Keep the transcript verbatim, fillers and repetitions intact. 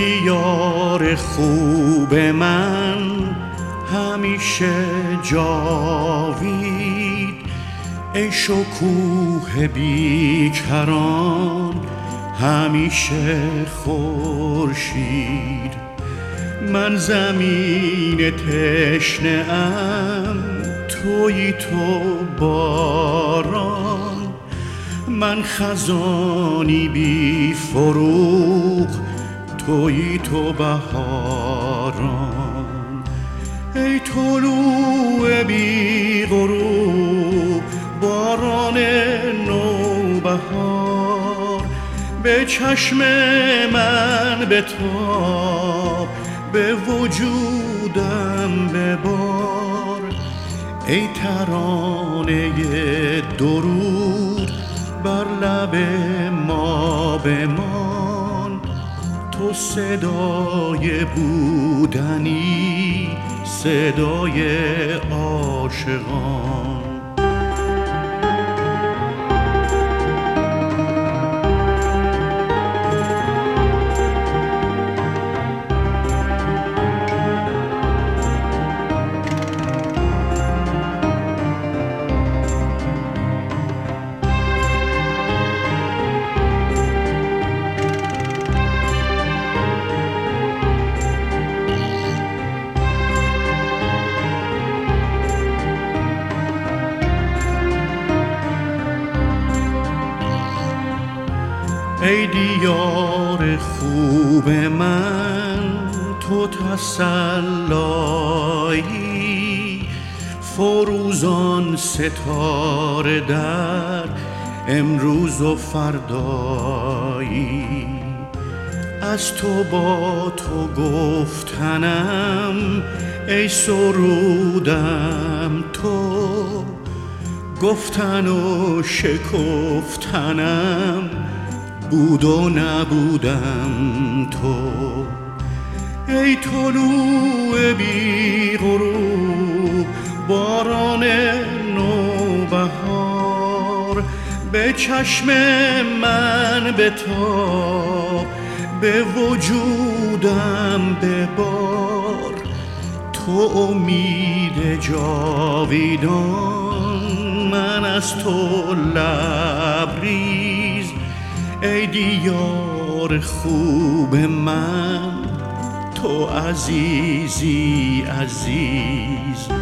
دیار خوب من همیشه جاوید، ای شکوه بیکران همیشه خورشید. من زمین تشنه ام، تویی تو باران، من خزانی بی فروغ، تویی تو بهاران. ای طلوع بی غروب، باران نوبهار، به چشم من بتاب، به وجودم ببار. ای ترانه درود بر لب ما بمان، تو صدای بودنی، صدای عاشقان. ای دیار خوب من تو تسلایی، فروزان ستاره در امروز و فردایی. از تو با تو گفتنم ای سرودم تو، گفتن و شکفتنم بود و نبودم تو. ای طلوع بی غروب، باران نوبهار، به چشم من بتاب، به وجودم ببار. تو امید جاویدان، من از تو لبریز. ای دیار خوب من تو عزیزی عزیز.